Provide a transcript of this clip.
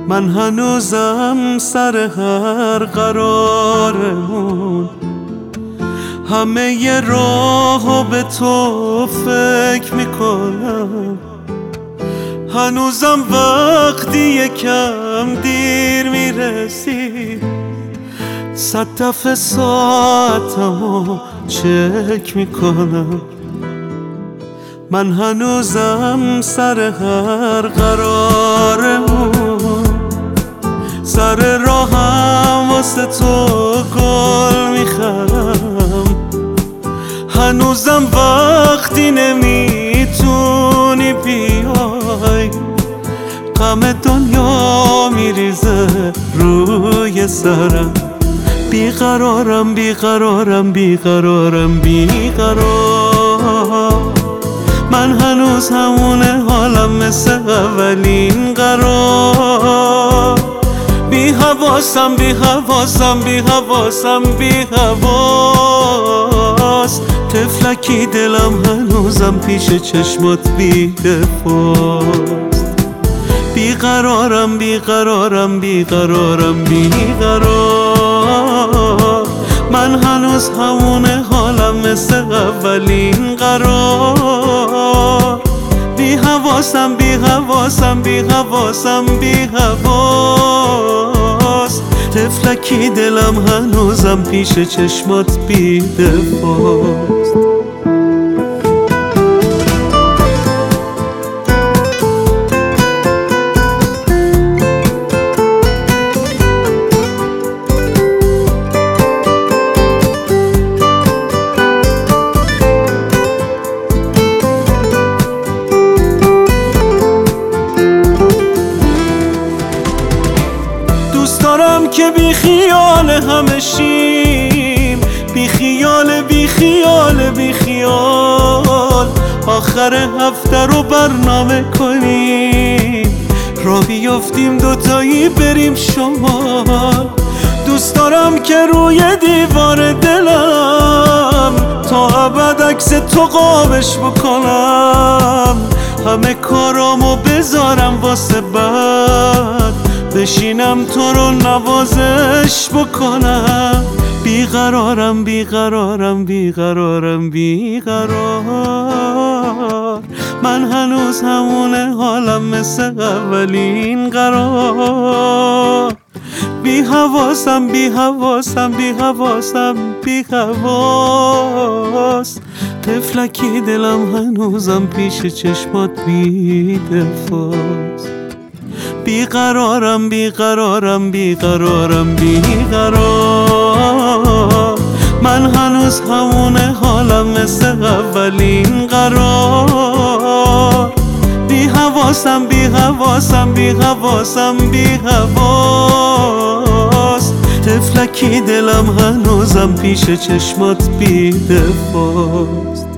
من هنوزم سر هر قرارمون همه ی راهو به تو فکر میکنم. هنوزم وقتی یکم دیر میرسی 100 دفعه ساعتمو چک میکنم. من هنوزم سر هر قرارمون سر راهم واسه تو گل میخرم. هنوزم وقتی نمیتونی بیای غم دنیا میریزه روی سرم. بیقرارم بیقرارم بیقرارم بیقرار. من هنوز همونه حالم مثل اولین قرار. بی حواسم بی حواسم بی حواسم بی حواس. طفلکی دلم هنوزم پیش چشمات بی دفاست. بیقرارم بیقرارم بیقرارم بیقرار. من هنوز همونه حالم مثل اولین قرار. بی حواسم بی حواسم بی حواسم بی حواس. طفلکی دلم هنوزم پیش چشمات بی دفاست. دوست دارم که بی خیال همه شیم، بی خیال بی خیال بی خیال. آخر هفته رو برنامه کنیم، را بیافتیم دوتایی بریم شمال. دوست دارم که روی دیوار دلم تا ابد عکس تو قابش بکنم. همه کارامو بذارم واسه بعد بشینم تو رو نوازش بکنم. بیقرارم بیقرارم بیقرارم بیقرار. من هنوز همونه حالم مثل اولین قرار. بی حواسم بی حواسم بی حواسم بی حواس. طفلکی دلم هنوزم پیش چشمات بی دفاست. بیقرارم بیقرارم بیقرارم بیقرار. من هنوز همونه حالم مثل اولین قرار. بی حواسم بی حواسم بی حواسم بی حواس. طفلکی دلم هنوزم پیش چشمات بی دفاست.